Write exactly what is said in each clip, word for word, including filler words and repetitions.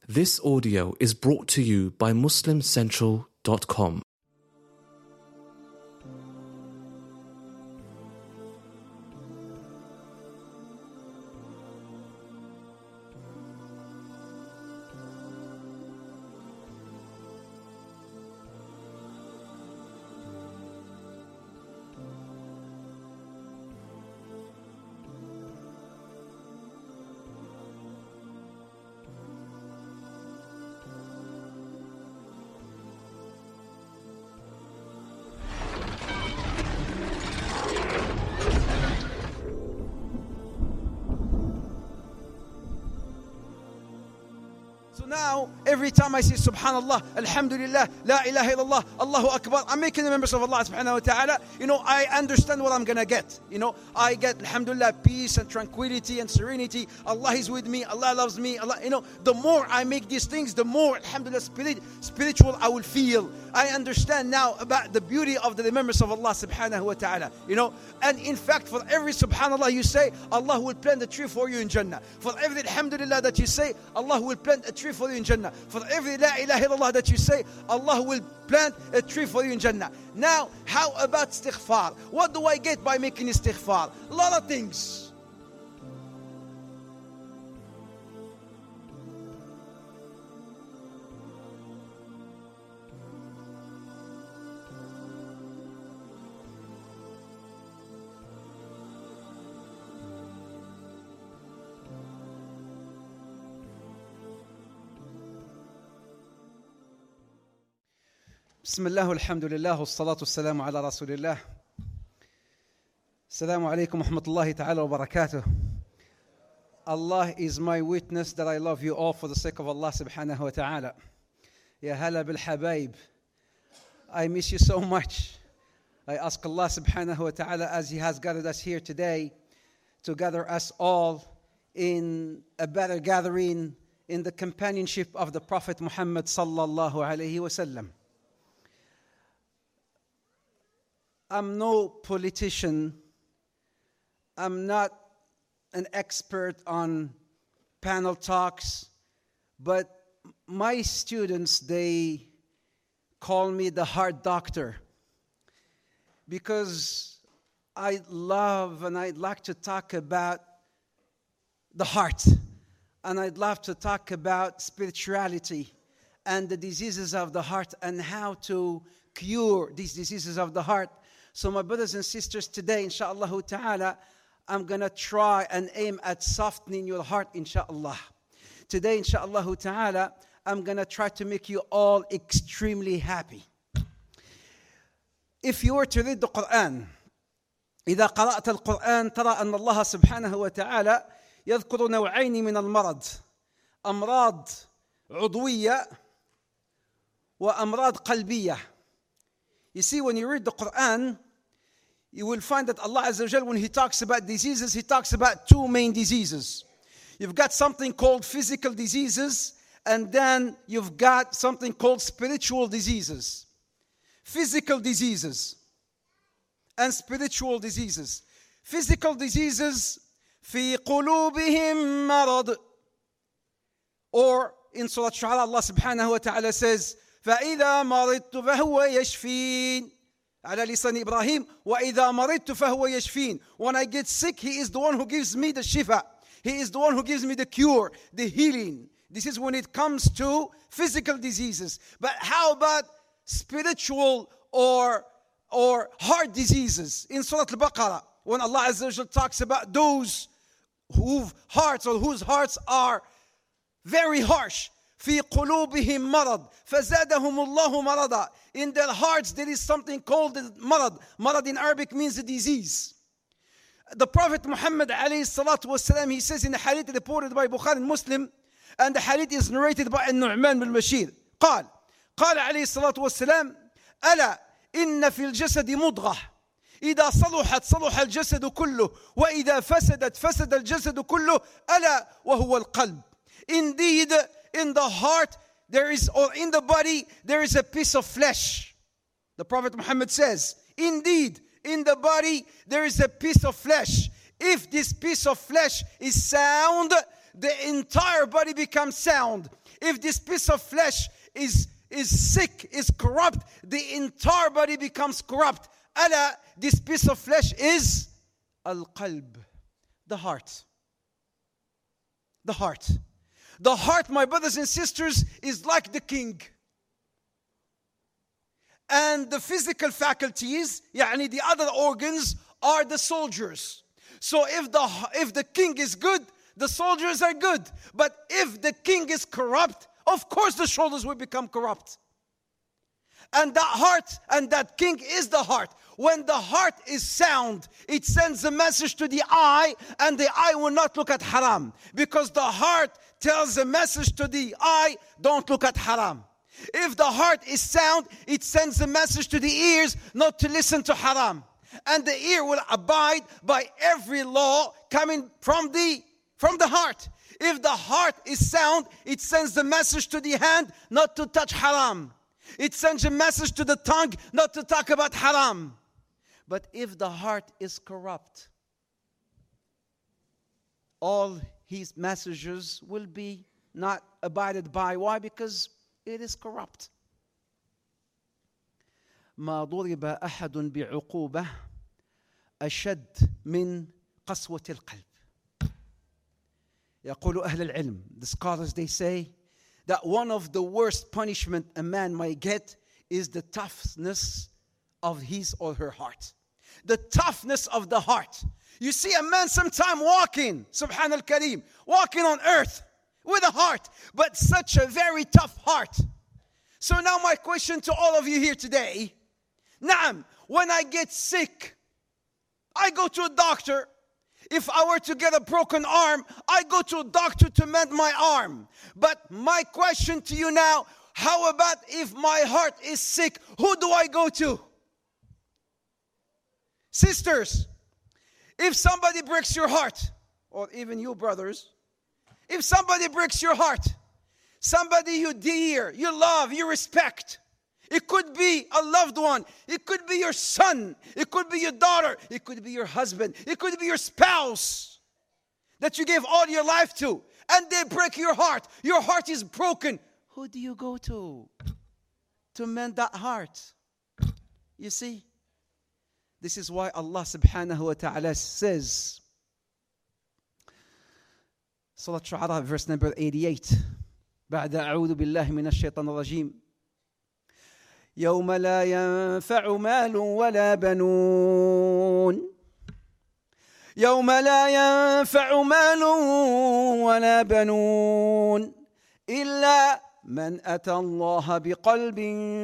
This audio is brought to you by Muslim Central dot com. So now, every time I say Subhanallah, Alhamdulillah, La ilaha illallah, Allahu Akbar, I'm making the members of Allah subhanahu wa ta'ala, you know, I understand what I'm going to get. You know, I get, Alhamdulillah, peace and tranquility and serenity. Allah is with me, Allah loves me. Allah, you know, the more I make these things, the more, Alhamdulillah, spirit, spiritual I will feel. I understand now about the beauty of the remembrance of Allah subhanahu wa ta'ala. You know, and in fact, for every Subhanallah you say, Allah will plant a tree for you in Jannah. For every Alhamdulillah that you say, Allah will plant a tree for you in Jannah. For every La ilaha illallah that you say, Allah will plant a tree for you in Jannah. Now, how about istighfar? What do I get by making istighfar? A lot of things. Bismillah, alhamdulillah, wassalatu wassalamu ala rasulillah. Assalamu alaikum wa rahmatullahi ta'ala wa barakatuh. Allah is my witness that I love you all for the sake of Allah subhanahu wa ta'ala. Ya hala bil habaib. I miss you so much. I ask Allah subhanahu wa ta'ala, as He has gathered us here today, to gather us all in a better gathering in the companionship of the Prophet Muhammad sallallahu alayhi wa sallam. I'm no politician. I'm not an expert on panel talks, but my students, they call me the heart doctor because I love and I'd like to talk about the heart, and I'd love to talk about spirituality and the diseases of the heart and how to cure these diseases of the heart. So my brothers and sisters, today, inshaAllah ta'ala, I'm going to try and aim at softening your heart, inshaAllah. Today, inshaAllah ta'ala, I'm going to try to make you all extremely happy. If you were to read the Quran, إذا قرأت القرآن ترى أن الله سبحانه وتعالى يذكر نوعين من المرض، أمراض عضوية وأمراض قلبية. You see, when you read the Quran, you will find that Allah Azza wa Jal, when He talks about diseases, He talks about two main diseases. You've got something called physical diseases, and then you've got something called spiritual diseases. Physical diseases and spiritual diseases. Physical diseases, في قلوبهم مرض. Or in Surah Shu'ara, Allah subhanahu wa ta'ala says, فإذا مرضت فهو يشفين. على لسان إبراهيم وإذا مرضت فهو يشفين. When I get sick, He is the one who gives me the shifa. He is the one who gives me the cure, the healing. This is when it comes to physical diseases. But how about spiritual or, or heart diseases? In Surah Al-Baqarah, when Allah Azza wa Jalla talks about those whose hearts or whose hearts are very harsh. في قلوبهم مرض فزادهم الله مرضا. In their hearts there is something called marad. Marad in Arabic means a disease. The Prophet Muhammad alayhi salatu wasalam, he says in a hadith reported by Bukhari and Muslim, and the hadith is narrated by Nu'man bin Bashir. قال قال عليه الصلاة والسلام ألا إن في الجسد مضغة إذا صلحت صلح الجسد كله وإذا فسدت فسد الجسد كله ألا وهو القلب. Indeed, in the heart there is, or in the body there is a piece of flesh. The Prophet Muhammad says, indeed, in the body there is a piece of flesh. If this piece of flesh is sound, the entire body becomes sound. If this piece of flesh is, is sick, is corrupt, the entire body becomes corrupt. Allah, this piece of flesh is al-qalb, the heart. The heart. The heart, my brothers and sisters, is like the king. And the physical faculties, يعني the other organs, are the soldiers. So if the, if the king is good, the soldiers are good. But if the king is corrupt, of course the soldiers will become corrupt. And that heart and that king is the heart. When the heart is sound, it sends a message to the eye, and the eye will not look at haram. Because the heart tells a message to the eye, don't look at haram. If the heart is sound, it sends a message to the ears not to listen to haram. And the ear will abide by every law coming from the, from the heart. If the heart is sound, it sends the message to the hand not to touch haram. It sends a message to the tongue not to talk about haram. But if the heart is corrupt, all his messages will be not abided by. Why? Because it is corrupt. ما ضرب أحد بعقوبة أشد من قسوة القلب. يقول أهل العلم, the scholars, they say that one of the worst punishment a man might get is the toughness of his or her heart. The toughness of the heart. You see a man sometime walking, Subhan al-Kareem, walking on earth with a heart, but such a very tough heart. So now my question to all of you here today, Naam, when I get sick, I go to a doctor. If I were to get a broken arm, I go to a doctor to mend my arm. But my question to you now, how about if my heart is sick? Who do I go to? Sisters, if somebody breaks your heart, or even you brothers, if somebody breaks your heart, somebody you dear, you love, you respect, it could be a loved one, it could be your son, it could be your daughter, it could be your husband, it could be your spouse that you gave all your life to, and they break your heart, your heart is broken. Who do you go to to mend that heart? You see, this is why Allah subhanahu wa ta'ala says, Surah Shu'ara, verse number eighty-eight, بعد أعوذ بالله من الشيطان الرجيم يوم لا ينفع مال ولا بنون يوم لا ينفع مال ولا بنون إلا من أتى الله بقلب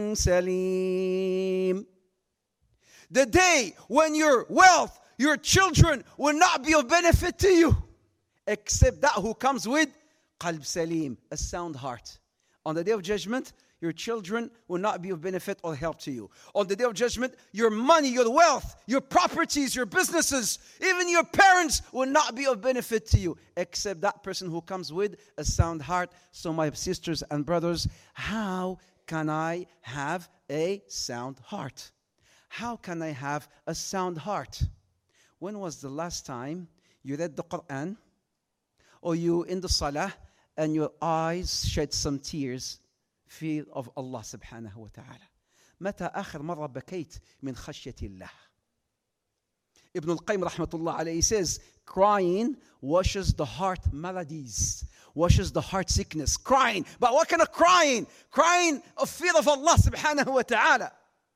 سليم. The day when your wealth, your children will not be of benefit to you, except that who comes with qalb salim, a sound heart. On the day of judgment, your children will not be of benefit or help to you. On the day of judgment, your money, your wealth, your properties, your businesses, even your parents will not be of benefit to you, except that person who comes with a sound heart. So my sisters and brothers, how can I have a sound heart? How can I have a sound heart? When was the last time you read the Quran, or you in the Salah, and your eyes shed some tears fear of Allah subhanahu wa ta'ala? متى آخر مرة بكيت من خشية الله? Ibn al-Qayyim rahmatullah alayhi says, crying washes the heart maladies, washes the heart sickness. Crying, but what kind of crying? Crying of fear of Allah subhanahu wa ta'ala.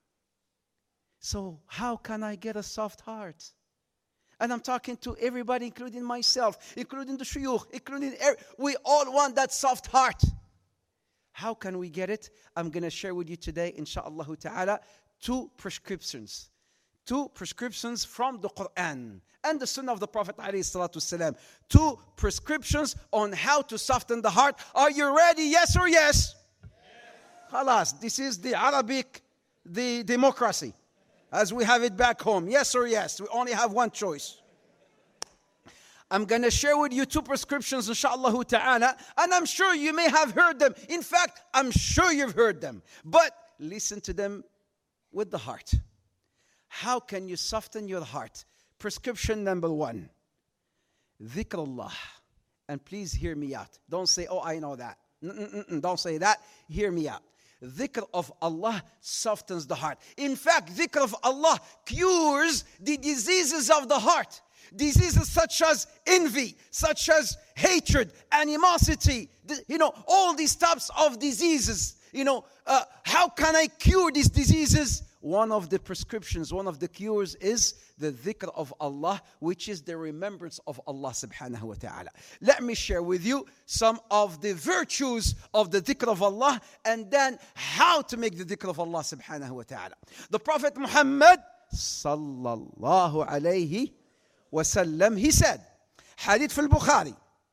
So how can I get a soft heart? And I'm talking to everybody, including myself, including the shuyukh, including every, we all want that soft heart. How can we get it? I'm going to share with you today, insha'Allah ta'ala, two prescriptions. Two prescriptions from the Quran and the Sunnah of the Prophet alayhi salatu wasalam. Two prescriptions on how to soften the heart. Are you ready? Yes or yes? Yes. Khalas, this is the Arabic, the democracy, as we have it back home. Yes or yes? We only have one choice. I'm going to share with you two prescriptions, insha'Allah ta'ala, and I'm sure you may have heard them. In fact, I'm sure you've heard them. But listen to them with the heart. How can you soften your heart? Prescription number one, dhikrullah. And please hear me out. Don't say, oh, I know that. Mm-mm-mm, don't say that. Hear me out. Dhikr of Allah softens the heart. In fact, dhikr of Allah cures the diseases of the heart. Diseases such as envy, such as hatred, animosity, you know, all these types of diseases. You know, uh, how can I cure these diseases? One of the prescriptions, one of the cures is the dhikr of Allah, which is the remembrance of Allah subhanahu wa ta'ala. Let me share with you some of the virtues of the dhikr of Allah and then how to make the dhikr of Allah subhanahu wa ta'ala. The Prophet Muhammad sallallahu alayhi wa sallam, he said, hadith fil Bukhari,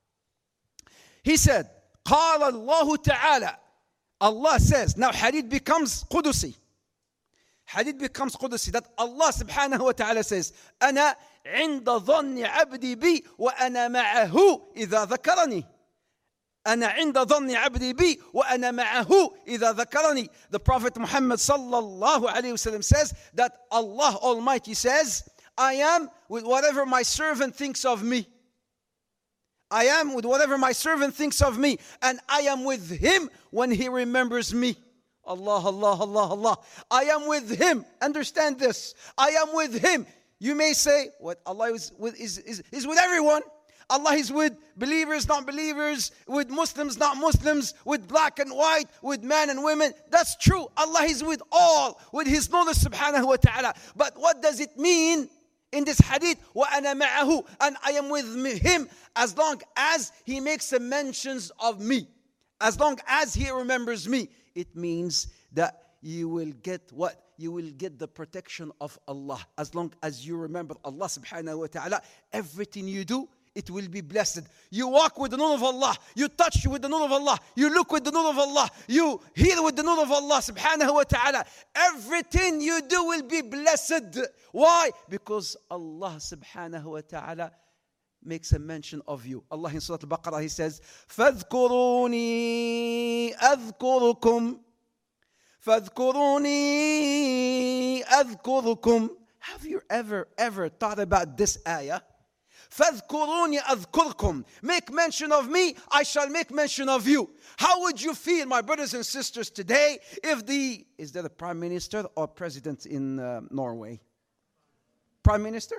he said, قال الله تعالى, Allah says, now hadith becomes Qudusi. Hadith becomes Qudusi, that Allah subhanahu wa ta'ala says, أنا عند ظن عبدي بي وأنا معه إذا ذكرني. أنا عند ظن عبدي بي وأنا معه إذا ذكرني. The Prophet Muhammad sallallahu alayhi wa sallam says that Allah Almighty says, I am with whatever my servant thinks of me. I am with whatever my servant thinks of me, and I am with him when he remembers me. Allah, Allah, Allah, Allah. I am with him. Understand this. I am with him. You may say, what Allah is with is, is, is with everyone. Allah is with believers, not believers, with Muslims, not Muslims, with black and white, with men and women. That's true. Allah is with all, with his knowledge subhanahu wa ta'ala. But what does it mean in this hadith? وَأَنَا مَعَهُ, and I am with him as long as he makes some mentions of me. As long as he remembers me. It means that you will get what? You will get the protection of Allah. As long as you remember Allah subhanahu wa ta'ala, everything you do, it will be blessed. You walk with the nur of Allah. You touch with the nur of Allah. You look with the nur of Allah. You hear with the nur of Allah subhanahu wa ta'ala. Everything you do will be blessed. Why? Because Allah subhanahu wa ta'ala makes a mention of you. Allah in Surah Al-Baqarah, he says, فَاذْكُرُونِي أَذْكُرُكُمْ فَاذْكُرُونِي أَذْكُرُكُمْ. Have you ever, ever thought about this ayah? فَاذْكُرُونِي أَذْكُرْكُمْ. Make mention of me, I shall make mention of you. How would you feel, my brothers and sisters, today if the, is there a prime minister or president in uh, Norway? Prime minister?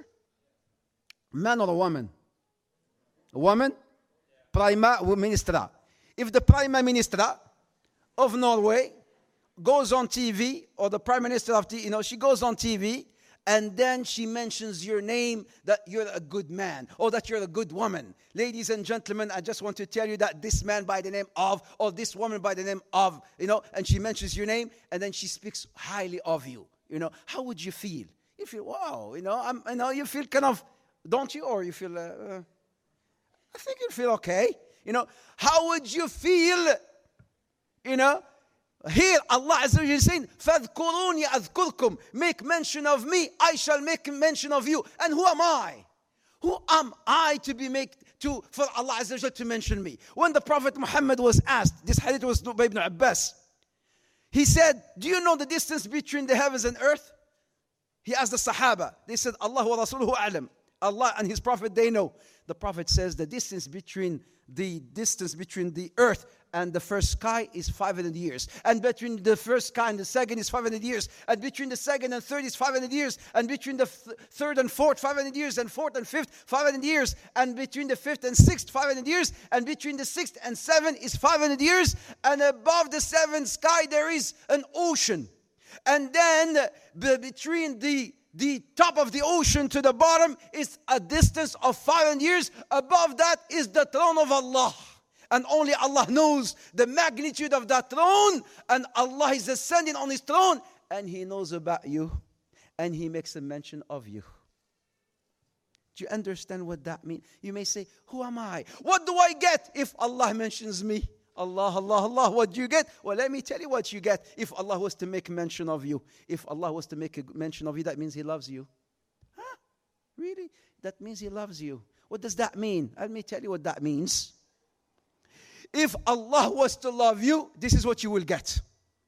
Man or a woman? A woman? Prima Ministra. If the Prime Minister of Norway goes on T V, or the Prime Minister of T V, you know, she goes on T V, and then she mentions your name, that you're a good man, or that you're a good woman. Ladies and gentlemen, I just want to tell you that this man by the name of, or this woman by the name of, you know, and she mentions your name, and then she speaks highly of you. You know, how would you feel? You feel, wow, you know, I'm, you know, you feel kind of, don't you? Or you feel, uh, uh, I think you feel okay. You know, how would you feel? You know, here Allah Azza wa Jalla is saying, فَاذْكُرُونِي أَذْكُرْكُمْ. Make mention of me, I shall make mention of you. And who am I? Who am I to be make to for Allah Azza wa Jalla to mention me? When the Prophet Muhammad was asked, this hadith was by Ibn Abbas, he said, do you know the distance between the heavens and earth? He asked the Sahaba. They said, Allah wa Rasuluhu a'lam. Allah and his Prophet, they know. The Prophet says the distance between the distance between the earth and the first sky is five hundred years. And between the first sky and the second is five hundred years. And between the second and third is five hundred years. And between the th- third and fourth, five hundred years. And fourth and fifth, five hundred years. And between the fifth and sixth, five hundred years. And between the sixth and seventh is five hundred years. And above the seventh sky there is an ocean. And then b- between the The top of the ocean to the bottom is a distance of five hundred years. Above that is the throne of Allah. And only Allah knows the magnitude of that throne. And Allah is ascending on his throne. And he knows about you. And he makes a mention of you. Do you understand what that means? You may say, who am I? What do I get if Allah mentions me? Allah, Allah, Allah, what do you get? Well, let me tell you what you get if Allah was to make mention of you. If Allah was to make a mention of you, that means he loves you. Huh? Really? That means he loves you. What does that mean? Let me tell you what that means. If Allah was to love you, this is what you will get.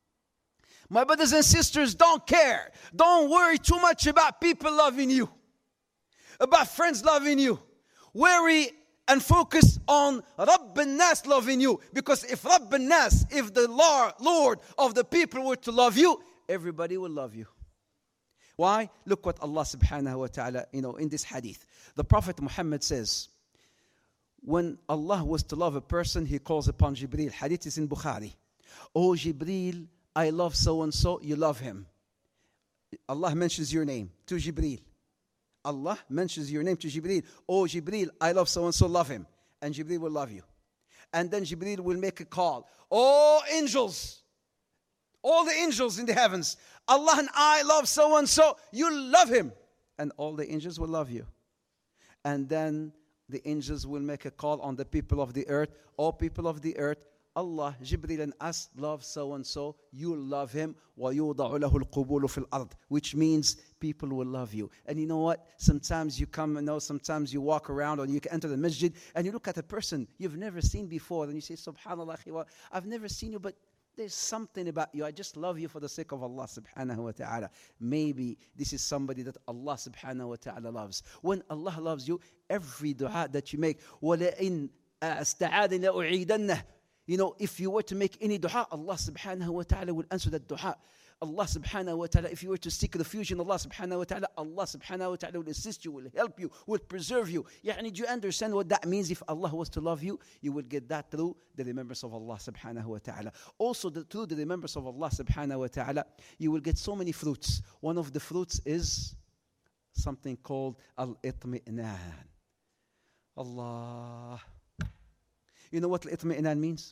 My brothers and sisters, don't care. Don't worry too much about people loving you, about friends loving you. Worry and focus on Rabb al-Nas loving you. Because if Rabb al-Nas, if the Lord of the people were to love you, everybody will love you. Why? Look what Allah subhanahu wa ta'ala, you know, in this hadith. The Prophet Muhammad says, when Allah was to love a person, he calls upon Jibreel. Hadith is in Bukhari. Oh Jibreel, I love so-and-so, you love him. Allah mentions your name to Jibreel. Allah mentions your name to Jibreel. Oh Jibreel, I love so-and-so, love him. And Jibreel will love you. And then Jibreel will make a call. Oh angels, all the angels in the heavens, Allah and I love so-and-so, you love him. And all the angels will love you. And then the angels will make a call on the people of the earth. Oh people of the earth, Allah, Jibreel and us love so-and-so, you love him. وَيُوضَعُ لَهُ الْقُبُولُ فِي الْأَرْضِ, which means people will love you. And you know what? Sometimes you come, you know, sometimes you walk around or you enter the masjid and you look at a person you've never seen before and you say, Subhanallah, I've never seen you, but there's something about you. I just love you for the sake of Allah subhanahu wa ta'ala. Maybe this is somebody that Allah subhanahu wa ta'ala loves. When Allah loves you, every dua that you make, وَلَئِنْ أَسْتَعَادٍ لَأُعِيدَنَّهُ, you know, if you were to make any dua, Allah subhanahu wa ta'ala will answer that dua. Allah subhanahu wa ta'ala, if you were to seek refuge in Allah subhanahu wa ta'ala, Allah subhanahu wa ta'ala will assist you, will help you, will preserve you. Yani, do you understand what that means? If Allah was to love you, you would get that through the remembrance of Allah subhanahu wa ta'ala. Also, the, through the remembrance of Allah subhanahu wa ta'ala, you will get so many fruits. One of the fruits is something called al-itmi'nan. Allah. You know what al-itmi'nan means?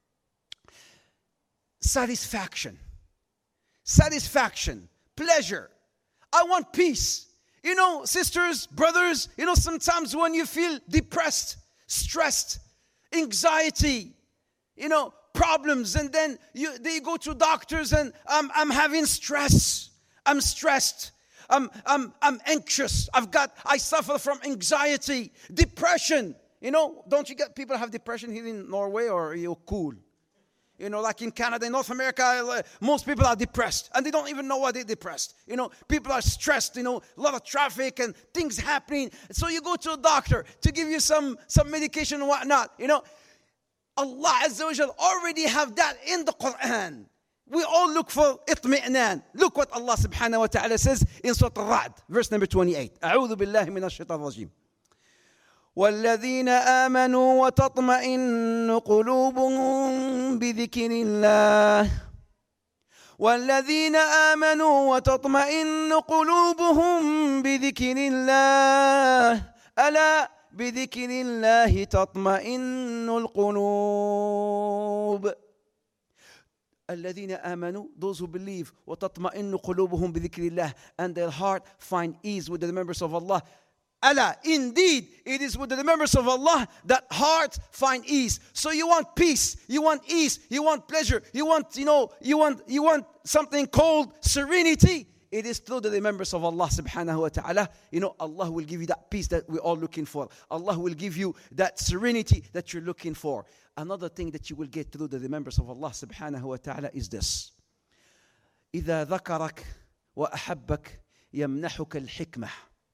Satisfaction. Satisfaction, pleasure. I want peace. You know, sisters, brothers, you know, sometimes when you feel depressed, stressed, anxiety, you know, problems, and then you they go to doctors and I'm I'm having stress. I'm stressed. I'm I'm I'm anxious. I've got I suffer from anxiety, depression. You know, don't you get people have depression here in Norway, or are you cool? You know, like in Canada, in North America, most people are depressed. And they don't even know why they're depressed. You know, people are stressed, you know, a lot of traffic and things happening. So you go to a doctor to give you some, some medication and whatnot. You know, Allah Azza wa Jal already have that in the Quran. We all look for itmi'nan. Look what Allah subhanahu wa ta'ala says in Surah Al-Ra'd, verse number twenty-eight. أعوذ بالله من الشيطان الرجيم. والذين آمنوا وتطمئن قلوبهم بذكر الله والذين آمنوا وتطمئن قلوبهم بذكر الله ألا بذكر الله تطمئن القلوب. الذين آمنوا, those who believe, وتطمئن قلوبهم بذكر الله, and their heart find ease with the remembrance of Allah. Allah, indeed, it is with the remembrance of Allah that hearts find ease. So you want peace, you want ease, you want pleasure, you want, you know, you want, you want something called serenity. It is through the remembrance of Allah subhanahu wa ta'ala. You know, Allah will give you that peace that we're all looking for. Allah will give you that serenity that you're looking for. Another thing that you will get through the remembrance of Allah subhanahu wa ta'ala is this. إذا ذكرك وأحبك يمنحك الحكمة.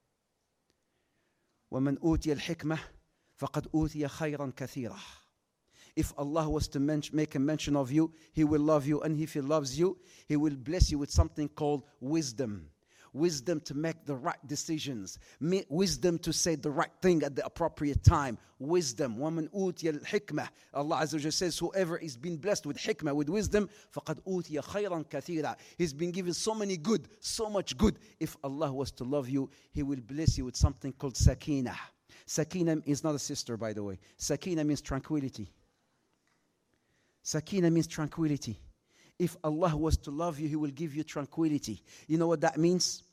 وَمَنْ أُوتِيَ الْحِكْمَةِ فَقَدْ أُوتِيَ خَيْرًا كَثِيرًا. If Allah was to men- make a mention of you, He will love you. And if He loves you, He will bless you with something called wisdom. Wisdom to make the right decisions. Mi- wisdom to say the right thing at the appropriate time. Wisdom. وَمَنْ أُوتِيَ الْحِكْمَةِ. Allah Azza wa Jalla says, whoever is being blessed with hikmah, with wisdom, فَقَدْ أُوتِيَ خَيْرًا كَثِيرًا. He's been given so many good, so much good. If Allah was to love you, He will bless you with something called sakina. Sakina is not a sister, by the way. Sakina means tranquility. Sakina means tranquility. If Allah was to love you, He will give you tranquility. You know what that means?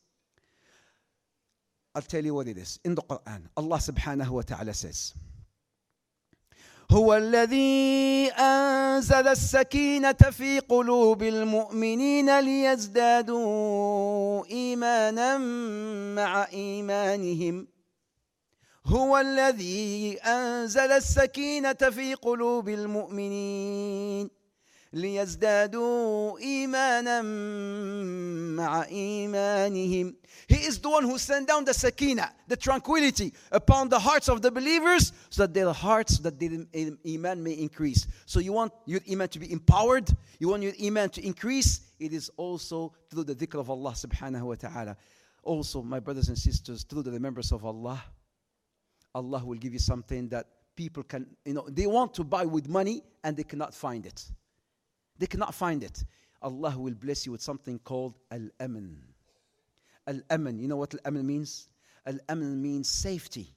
I'll tell you what it is. In the Quran, Allah subhanahu wa ta'ala says, هو الذي أنزل السكينة في قلوب المؤمنين ليزدادوا إيمانا مع إيمانهم. هو الذي أنزل السكينة في قلوب المؤمنين لِيَزْدَادُوا إِيمَانًا مَعَ إِيمَانِهِمْ. He is the one who sent down the sakina, the tranquility upon the hearts of the believers, so that their hearts, that their iman may increase. So you want your iman to be empowered, you want your iman to increase, it is also through the dhikr of Allah subhanahu wa ta'ala. Also, my brothers and sisters, through the remembrance of Allah, Allah will give you something that people can, you know, they want to buy with money and they cannot find it. They cannot find it. Allah will bless you with something called Al-Aman. Al-Aman, you know what Al-Aman means? Al-Aman means safety.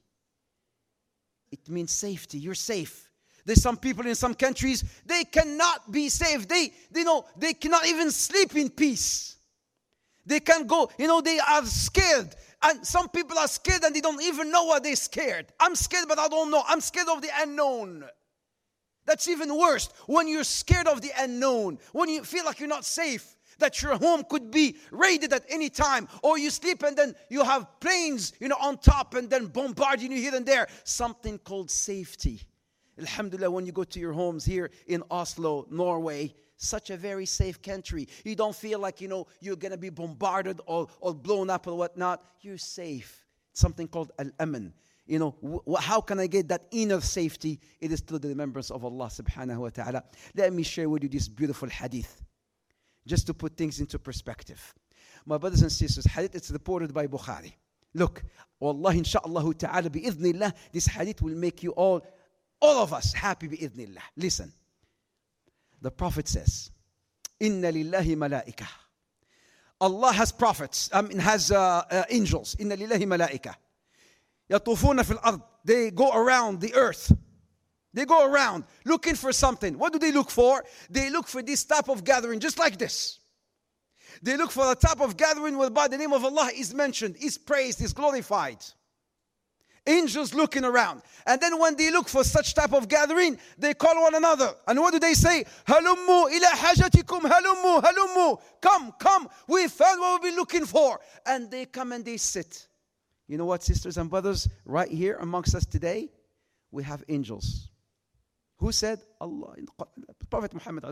It means safety. You're safe. There's some people in some countries, they cannot be safe. They, they know, they cannot even sleep in peace. They can't go, you know, they are scared. And some people are scared and they don't even know why they're scared. I'm scared, but I don't know. I'm scared of the unknown. That's even worse. When you're scared of the unknown, when you feel like you're not safe, that your home could be raided at any time, or you sleep and then you have planes, you know, on top and then bombarding you here and there. Something called safety. Alhamdulillah, when you go to your homes here in Oslo, Norway, such a very safe country. You don't feel like, you know, you're going to be bombarded or, or blown up or whatnot. You're safe. Something called Al-Aman. You know, wh- how can I get that inner safety? It is through the remembrance of Allah subhanahu wa ta'ala. Let me share with you this beautiful hadith, just to put things into perspective. My brothers and sisters, hadith is reported by Bukhari. Look, wallahi insha'Allah ta'ala bi'idhnillah, this hadith will make you all, all of us happy bi'idhnillah. Listen. The Prophet says, Inna lillahi malaika. Allah has prophets, I mean has uh, uh, angels. Inna lillahi malaika. Yatufuna fil ard. They go around the earth. They go around looking for something. What do they look for? They look for this type of gathering, just like this. They look for the type of gathering whereby the name of Allah is mentioned, is praised, is glorified. Angels looking around. And then when they look for such type of gathering, they call one another. And what do they say? Halummu ila hajatikum, halummu, halummu. Come, come, we found what we've been looking for. And they come and they sit. You know what, sisters and brothers? Right here amongst us today, we have angels. Who said? Allah, Prophet Muhammad.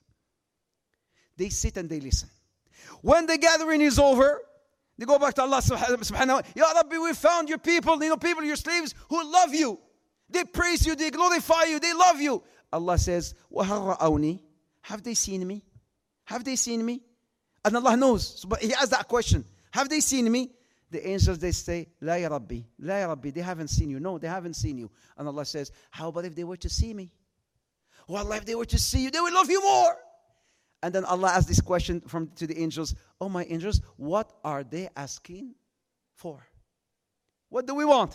They sit and they listen. When the gathering is over, they go back to Allah subhanahu wa ta'ala. Ya Rabbi, we found your people, you know, people, your slaves who love you. They praise you, they glorify you, they love you. Allah says, وَهَلْ رَأَوْنِي. Have they seen me? Have they seen me? And Allah knows. But He asks that question. Have they seen me? The angels, they say, La ya Rabbi. La ya Rabbi. They haven't seen you. No, they haven't seen you. And Allah says, how about if they were to see me? Well, if they were to see you, they would love you more. And then Allah asks this question from to the angels. Oh, my angels, what are they asking for? What do we want?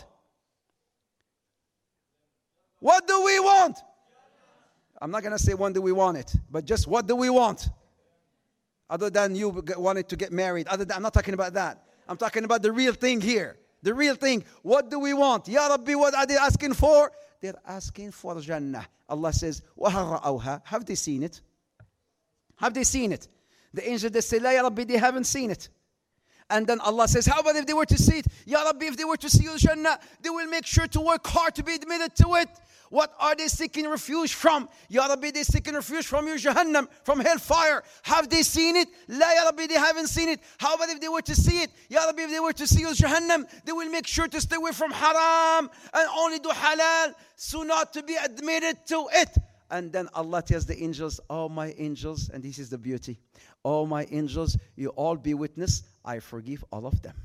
What do we want? I'm not going to say when do we want it, but just what do we want? Other than you wanted to get married. Other than, I'm not talking about that. I'm talking about the real thing here. The real thing. What do we want? Ya Rabbi, what are they asking for? They're asking for Jannah. Allah says, وَهَلْ رَأَوْهَا. Have they seen it? Have they seen it? The angels, they say, La ya Rabbi, they haven't seen it. And then Allah says, how about if they were to see it? Ya Rabbi, if they were to see your Jannah, they will make sure to work hard to be admitted to it. What are they seeking refuge from? Ya Rabbi, they seeking refuge from your Jahannam, from hellfire. Have they seen it? La ya Rabbi, they haven't seen it. How about if they were to see it? Ya Rabbi, if they were to see your Jahannam, they will make sure to stay away from haram and only do halal, so not to be admitted to it. And then Allah tells the angels, oh my angels, and this is the beauty. Oh my angels, you all be witness, I forgive all of them.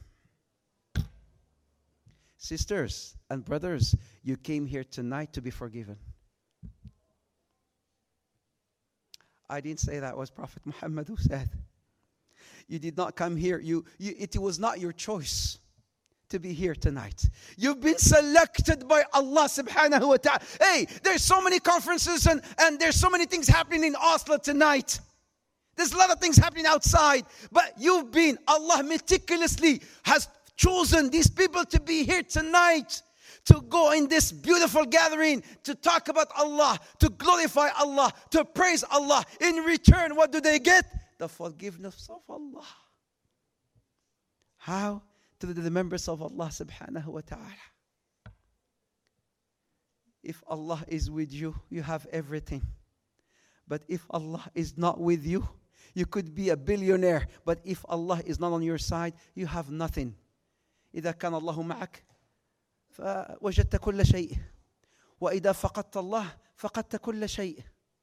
Sisters and brothers, you came here tonight to be forgiven. I didn't say that. It was Prophet Muhammad who said. You did not come here. You, you, it was not your choice to be here tonight. You've been selected by Allah subhanahu wa ta'ala. Hey, there's so many conferences and, and there's so many things happening in Oslo tonight. There's a lot of things happening outside. But you've been, Allah meticulously has chosen these people to be here tonight, to go in this beautiful gathering, to talk about Allah, to glorify Allah, to praise Allah. In return, what do they get? The forgiveness of Allah. How? Through the members of Allah subhanahu wa ta'ala. If Allah is with you, you have everything. But if Allah is not with you, you could be a billionaire. But if Allah is not on your side, you have nothing. إذا كان الله معك فوجدت كل شيء. وإذا فقدت الله فقدت كل شيء.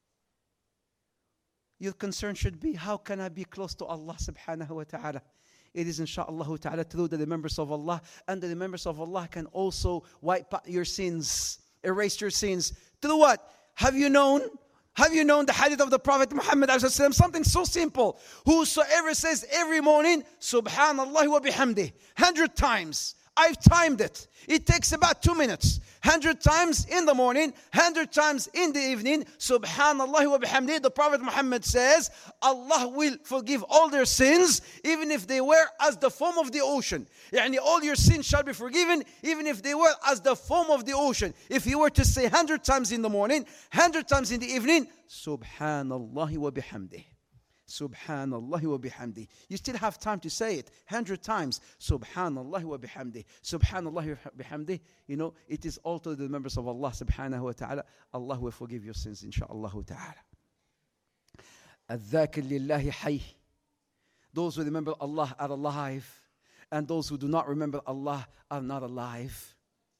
Your concern should be, how can I be close to Allah subhanahu wa ta'ala? It is insha'Allah ta'ala through the remembrance of Allah, and the remembrance of Allah can also wipe out your sins, erase your sins. Through what? Have you known? Have you known the hadith of the Prophet Muhammad sallallahu alaihi wasallam? Something so simple. Whosoever says every morning, Subhanallah wa bihamdih, hundred times. I've timed it. It takes about two minutes. Hundred times in the morning, hundred times in the evening. Subhanallah wa bihamdih. The Prophet Muhammad says, Allah will forgive all their sins, even if they were as the foam of the ocean. Yani all your sins shall be forgiven, even if they were as the foam of the ocean. If you were to say hundred times in the morning, hundred times in the evening, Subhanallah wa bihamdih. Subhanallah wa bihamdi. You still have time to say it hundred times. Subhanallah wa bihamdi. Subhanallah wa bihamdi. You know, it is all to the members of Allah subhanahu wa ta'ala. Allah will forgive your sins, insha'Allah ta'ala. Al-dhakir lillahi hayy. Those who remember Allah are alive, and those who do not remember Allah are not alive.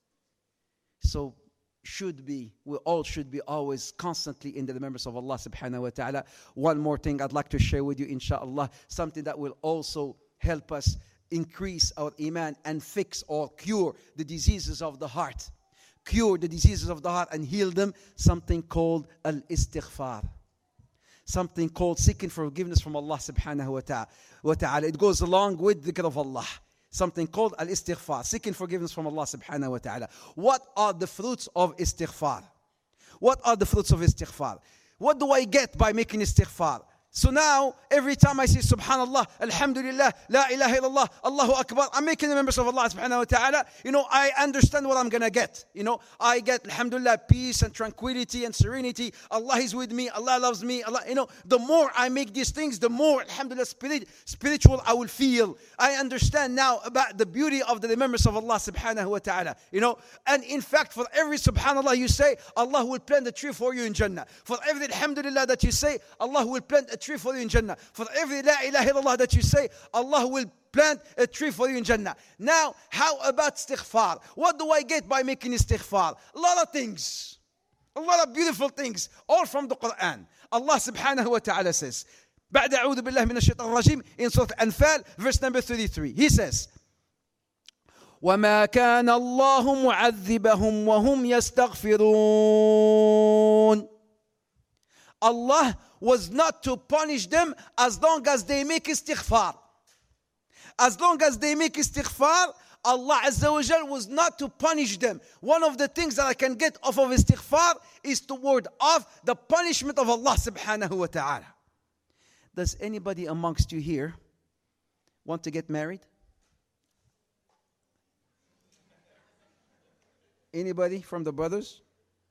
So, should be, we all should be always constantly in the remembrance of Allah subhanahu wa ta'ala. One more thing I'd like to share with you, inshallah, something that will also help us increase our iman and fix or cure the diseases of the heart. Cure the diseases of the heart and heal them. Something called al-istighfar. Something called seeking forgiveness from Allah subhanahu wa ta'ala. It goes along with the dhikr of Allah. Something called al-istighfar, seeking forgiveness from Allah subhanahu wa ta'ala. What are the fruits of istighfar? What are the fruits of istighfar? What do I get by making istighfar? So now, every time I say Subhanallah, Alhamdulillah, La ilaha illallah, Allahu Akbar, I'm making the members of Allah subhanahu wa ta'ala. You know, I understand what I'm going to get. You know, I get, Alhamdulillah, peace and tranquility and serenity. Allah is with me. Allah loves me. Allah, you know, the more I make these things, the more, Alhamdulillah, spirit, spiritual I will feel. I understand now about the beauty of the remembrance of Allah subhanahu wa ta'ala. You know, and in fact, for every Subhanallah you say, Allah will plant a tree for you in Jannah. For every Alhamdulillah that you say, Allah will plant a tree for you in Jannah. For every La ilaha illallah that you say, Allah will plant a tree for you in Jannah. Now, how about istighfar? What do I get by making istighfar? A lot of things. A lot of beautiful things. All from the Quran. Allah subhanahu wa ta'ala says, بعد أعوذ بالله من الشيطان الرجيم, in Surah Al-Anfal, verse number thirty-three. He says, وَمَا كَانَ اللَّهُ مُعَذِّبَهُمْ وَهُمْ يَسْتَغْفِرُونَ. Allah was not to punish them as long as they make istighfar. As long as they make istighfar, Allah Azza wa Jal was not to punish them. One of the things that I can get off of istighfar is to ward off the punishment of Allah subhanahu wa ta'ala. Does anybody amongst you here want to get married? Anybody from the brothers?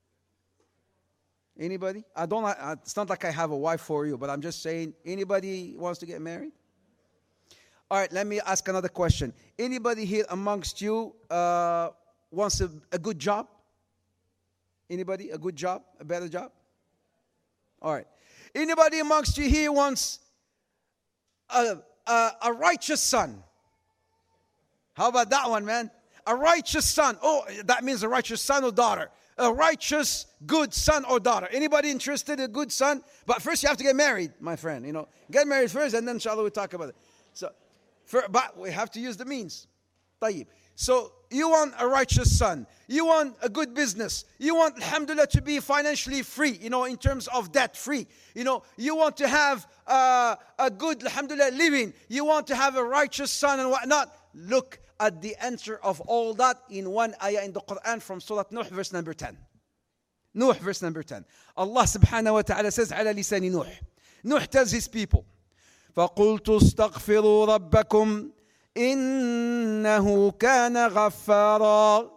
Anybody? I don't. I, it's not like I have a wife for you, but I'm just saying, anybody wants to get married? All right, let me ask another question. Anybody here amongst you uh, wants a, a good job? Anybody? A good job? A better job? All right. Anybody amongst you here wants a, a, a righteous son? How about that one, man? A righteous son. Oh, that means a righteous son or daughter. A righteous, good son or daughter. Anybody interested in a good son? But first you have to get married, my friend. You know, get married first, and then inshallah we'll talk about it. So, for, but we have to use the means. Tayyib. So you want a righteous son. You want a good business. You want, alhamdulillah, to be financially free, you know, in terms of debt free. You know, you want to have uh, a good, alhamdulillah, living. You want to have a righteous son and whatnot. Look at the answer of all that in one ayah in the Quran from Surah Nuh, verse number ten. Nuh, verse number ten. Allah subhanahu wa ta'ala says, على لسان Nuh. Nuh tells his people, فَقُلْتُ اسْتَغْفِرُوا رَبَّكُمْ إِنَّهُ كَانَ غَفَّارًا.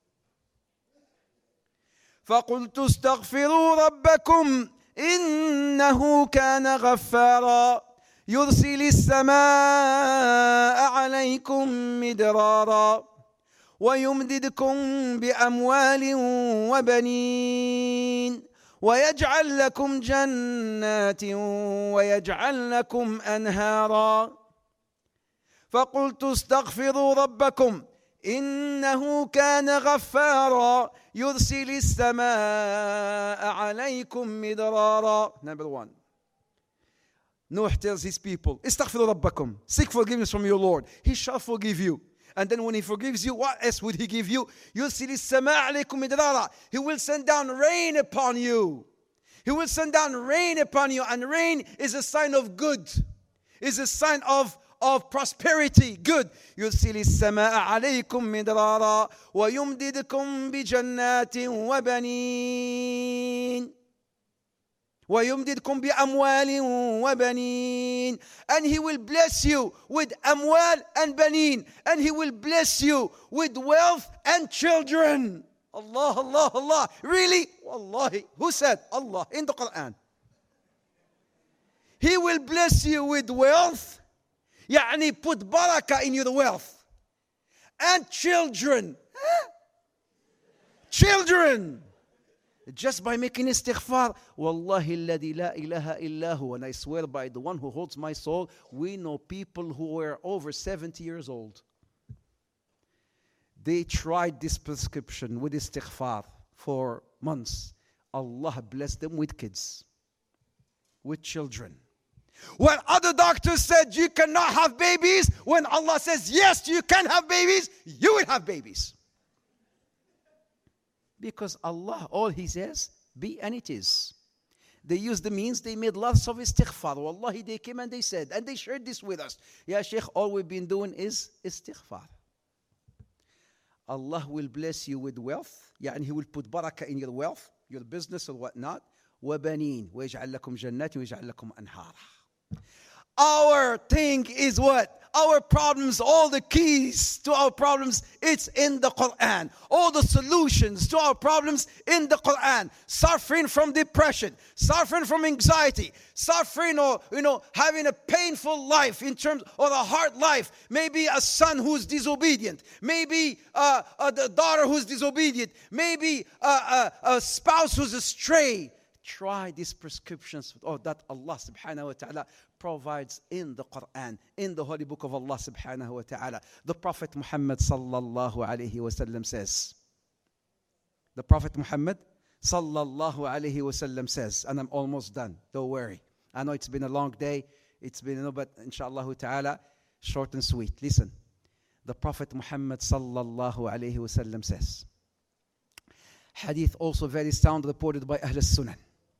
فَقُلْتُ اسْتَغْفِرُوا رَبَّكُمْ إِنَّهُ كَانَ غَفَّارًا. يرسل السماء عليكم مدرارا ويمددكم بأموال وبنين ويجعل لكم جنات ويجعل لكم أنهارا فقلت استغفروا ربكم إنه كان غفارا يرسل السماء عليكم مدرارا. Number one, Noah tells his people, استغفروا ربكم, seek forgiveness from your Lord, he shall forgive you. And then when he forgives you, what else would he give you? يرسل السماء عليكم مدرارا, he will send down rain upon you. He will send down rain upon you, and rain is a sign of good, is a sign of of prosperity, good. يرسل السماء عليكم مدرارا ويمددكم بجنات وبنين ويمددكم بأموال وبنين, and he will bless you with amwal and banin, and he will bless you with wealth and children. Allah, Allah, Allah. Really? Wallahi. Who said? Allah in the Quran. He will bless you with wealth, يعني put baraka in your wealth, and children. Children. Just by making istighfar. Wallahi alladhi la ilaha illahu, and I swear by the one who holds my soul, we know people who were over seventy years old. They tried this prescription with istighfar for months. Allah blessed them with kids, with children. When other doctors said you cannot have babies, when Allah says yes, you can have babies, you will have babies. Because Allah, all He says, be and it is. They used the means, they made lots of istighfar. Wallahi, they came and they said, and they shared this with us. Ya Shaykh, all we've been doing is istighfar. Allah will bless you with wealth. Yeah, and He will put barakah in your wealth, your business or whatnot. وَبَنِينَ وَيَجْعَلْ لَكُمْ جَنَّاتٍ وَيَجْعَلْ لَكُمْ أَنْهَارًا. Our thing is what? Our problems, all the keys to our problems, it's in the Quran. All the solutions to our problems in the Quran. Suffering from depression, suffering from anxiety, suffering or, you know, having a painful life in terms, or a hard life. Maybe a son who's disobedient. Maybe uh, a daughter who's disobedient. Maybe a, a, a spouse who's astray. Try these prescriptions oh, that Allah subhanahu wa ta'ala provides in the Quran, in the holy book of Allah subhanahu wa ta'ala. The Prophet Muhammad sallallahu alayhi wa sallam says, the Prophet Muhammad sallallahu alayhi wa sallam says, and I'm almost done, don't worry. I know it's been a long day, it's been, you know, but inshallah ta'ala, short and sweet. Listen, the Prophet Muhammad sallallahu alayhi wa sallam says, hadith also very sound, reported by Ahl al-Sunan.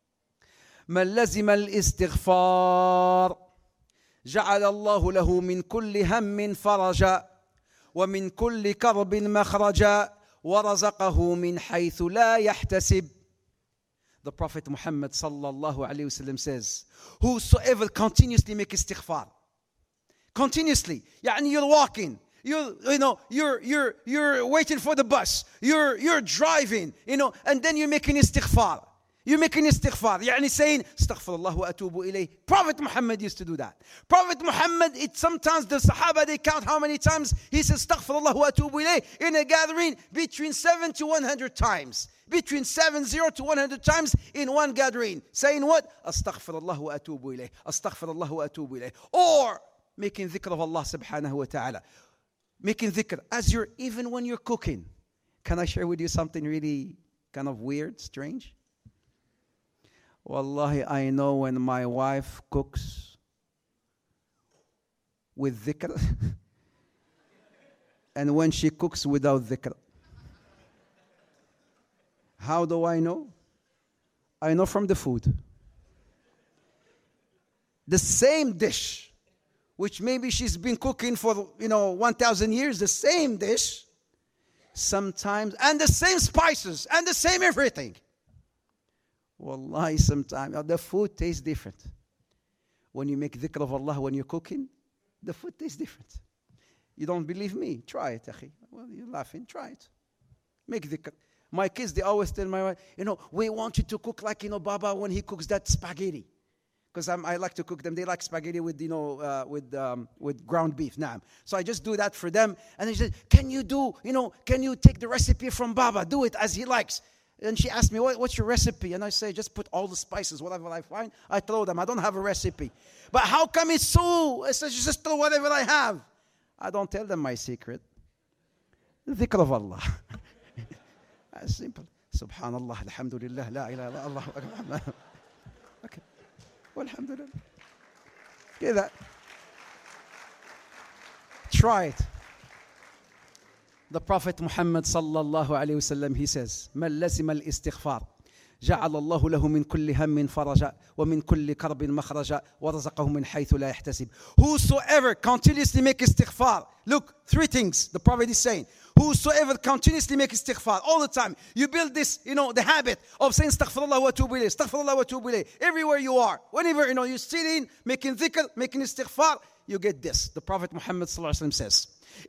من لزم الاستغفار جعل الله له من كل هم فرجا ومن كل كرب مخرجا ورزقه من حيث لا يحتسب. The Prophet Muhammad sallallahu alayhi wasallam says, whosoever continuously make istighfar, continuously, يعني you're walking, you you know you're you're you're waiting for the bus, you're you're driving, you know, and then you're making istighfar. You're making istighfar, يعني saying, astaghfirullah wa atubu ilayh. Prophet Muhammad used to do that. Prophet Muhammad, it sometimes the Sahaba, they count how many times he says, astaghfirullah wa atubu ilayh in a gathering, between seven to one hundred times. Between seven zero to one hundred times in one gathering. Saying what? Astaghfirullah wa atubu ilayh. Astaghfirullah wa atubu ilayh. Or making dhikr of Allah subhanahu wa ta'ala. Making dhikr as you're, even when you're cooking. Can I share with you something really kind of weird, strange? Wallahi, I know when my wife cooks with dhikr and when she cooks without dhikr. How do I know? I know from the food. The same dish, which maybe she's been cooking for, you know, one thousand years, the same dish, sometimes, and the same spices, and the same everything. Wallahi, sometimes the food tastes different. When you make dhikr of Allah when you're cooking, the food tastes different. You don't believe me? Try it, akhi. Well, you're laughing. Try it. Make dhikr. My kids, they always tell my wife, you know, we want you to cook like, you know, Baba when he cooks that spaghetti. Because I like to cook them. They like spaghetti with, you know, uh, with um, with ground beef. Naam. So I just do that for them. And they said, can you do, you know, can you take the recipe from Baba? Do it as he likes. And she asked me, what, what's your recipe? And I say, just put all the spices, whatever I find, I throw them. I don't have a recipe. But how come it's so? I said, just throw whatever I have. I don't tell them my secret. The dhikr of Allah. That's simple. Subhanallah, alhamdulillah, la ilaha illa Allah. Okay. Alhamdulillah. Get that. Try it. The Prophet Muhammad sallallahu alayhi wasallam, he says, من لزم الاستغفار جعل الله له من كل هم فرجا ومن كل كرب مخرجا ورزقه من حيث لا يحتسب. Whosoever continuously make istighfar. Look, three things the Prophet is saying. Whosoever continuously make istighfar all the time. You build this, you know, the habit of saying astaghfirullah wa atubu ilayh, astaghfirullah wa atubu ilayh. Everywhere you are, whenever, you know, you're sitting, making dhikr, making istighfar, you get this. The Prophet Muhammad sallallahu alayhi wa sallam says,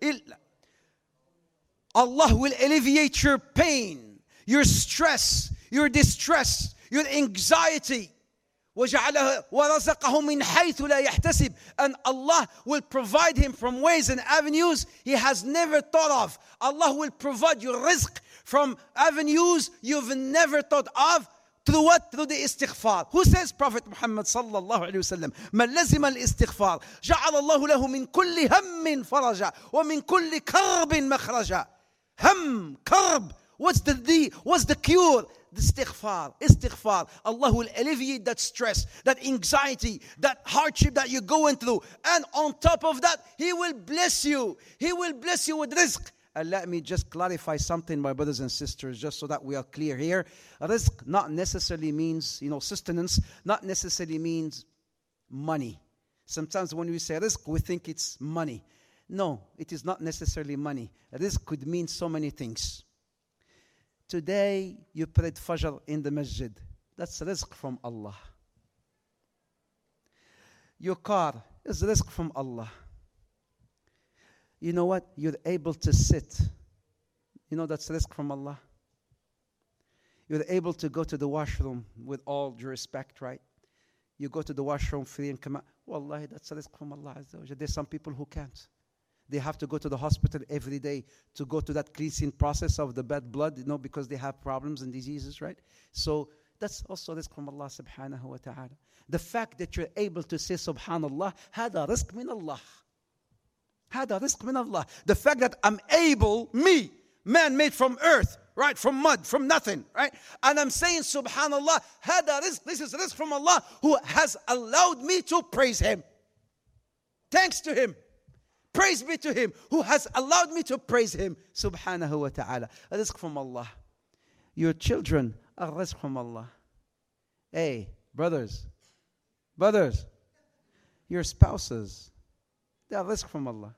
Allah will alleviate your pain, your stress, your distress, your anxiety. وَجَعَلَهُ وَرَزَقَهُ مِنْ حَيْثُ لَا يَحْتَسِبُ. And Allah will provide him from ways and avenues he has never thought of. Allah will provide you rizq from avenues you've never thought of. Through what? Through the istighfar. Who says? Prophet Muhammad sallallahu alayhi wa sallam. مَنْ لَزِمَ الْإِسْتِغْفَارِ جَعَلَ اللَّهُ لَهُ مِنْ كُلِّ هَمٍّ فَرَجًا وَمِنْ كُلِّ كَرْبٍ مَخْرَجًا. Hum, karb. What's the, the what's the cure? The istighfar. Istighfar. Allah will alleviate that stress, that anxiety, that hardship that you're going through. And on top of that, He will bless you. He will bless you with rizq. And let me just clarify something, my brothers and sisters, just so that we are clear here. Rizq not necessarily means, you know, sustenance, not necessarily means money. Sometimes when we say rizq, we think it's money. No, it is not necessarily money. Rizq could mean so many things. Today, you prayed Fajr in the masjid. That's rizq from Allah. Your car is rizq from Allah. You know what? You're able to sit. You know that's rizq from Allah. You're able to go to the washroom with all due respect, right? You go to the washroom free and come out. Wallahi, that's rizq from Allah Azza wa Jalla. There's some people who can't. They have to go to the hospital every day to go to that cleansing process of the bad blood, you know, because they have problems and diseases, right? So that's also rizq from Allah subhanahu wa ta'ala. The fact that you're able to say subhanallah, hada rizq min Allah. Hada rizq min Allah. The fact that I'm able, me, man made from earth, right, from mud, from nothing, right? And I'm saying subhanallah, hada rizq, this is rizq from Allah who has allowed me to praise Him. Thanks to Him. Praise be to Him who has allowed me to praise Him. Subhanahu wa ta'ala. A rizq from Allah. Your children are rizq from Allah. Hey, brothers. Brothers. Your spouses. They are rizq from Allah.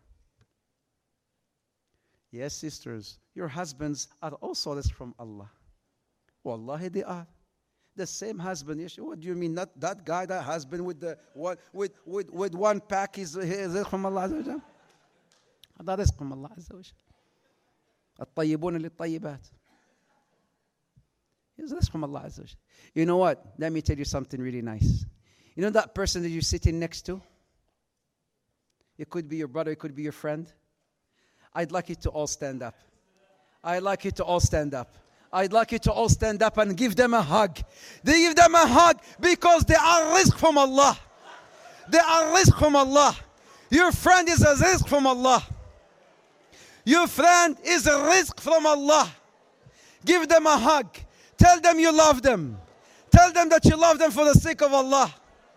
Yes, sisters. Your husbands are also rizq from Allah. Wallahi, they are. The same husband. What do you mean? Not that guy, that husband with the one with with, with one pack is rizq from Allah. هذا رزق من الله عز وجل. الطيبون للطيبات. It's رزق from Allah عز وجل. You know what? Let me tell you something really nice. You know that person that you're sitting next to? It could be your brother, it could be your friend. I'd like you to all stand up. I'd like you to all stand up. I'd like you to all stand up and give them a hug. They give them a hug because they are rizq from Allah. They are rizq from Allah. Your friend is a rizq from Allah. Your friend is a rizq from Allah. Give them a hug. Tell them you love them. Tell them that you love them for the sake of Allah.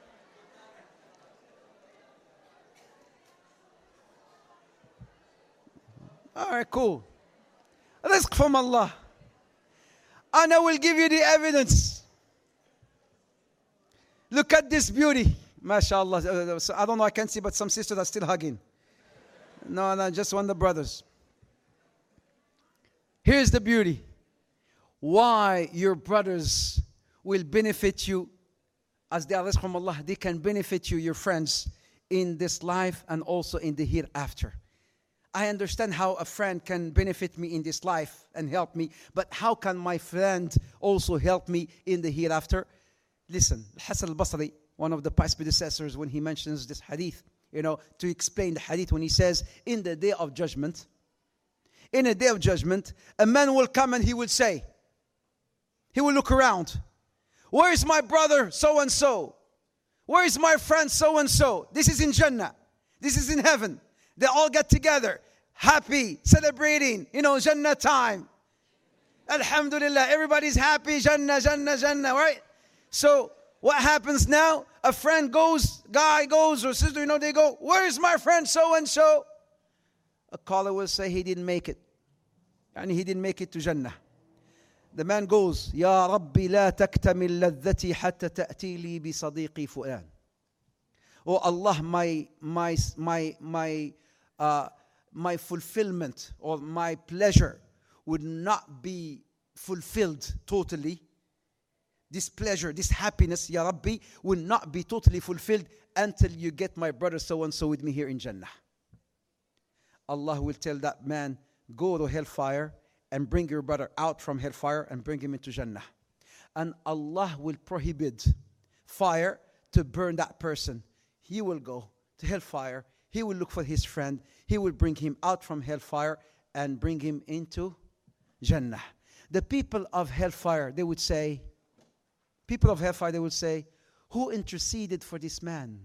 All right, cool. Rizq from Allah. And I will give you the evidence. Look at this beauty. MashaAllah. I don't know, I can't see, but some sisters are still hugging. No, no, just one of the brothers. Here's the beauty. Why your brothers will benefit you as they are rizq from Allah. They can benefit you, your friends, in this life and also in the hereafter. I understand how a friend can benefit me in this life and help me, but how can my friend also help me in the hereafter? Listen, Hasan al-Basri, one of the pious predecessors, when he mentions this hadith, you know, to explain the hadith, when he says, in the day of judgment, in a day of judgment, a man will come and he will say, he will look around. Where is my brother so-and-so? Where is my friend so-and-so? This is in Jannah. This is in heaven. They all get together, happy, celebrating, you know, Jannah time. Alhamdulillah, everybody's happy, Jannah, Jannah, Jannah, right? So what happens now? A friend goes, guy goes, or sister, you know, they go, where is my friend so-and-so? A caller will say he didn't make it. And he didn't make it to Jannah. The man goes, Ya Rabbi la taktamil ladhati hatta ta'ti li bi sadiqi fu'lan. Oh Allah, my, my, my, my, uh, my fulfillment or my pleasure would not be fulfilled totally. This pleasure, this happiness, Ya Rabbi, will not be totally fulfilled until you get my brother so-and-so with me here in Jannah. Allah will tell that man, go to hellfire and bring your brother out from hellfire and bring him into Jannah. And Allah will prohibit fire to burn that person. He will go to hellfire. He will look for his friend. He will bring him out from hellfire and bring him into Jannah. The people of hellfire, they would say, people of hellfire, they would say, who interceded for this man?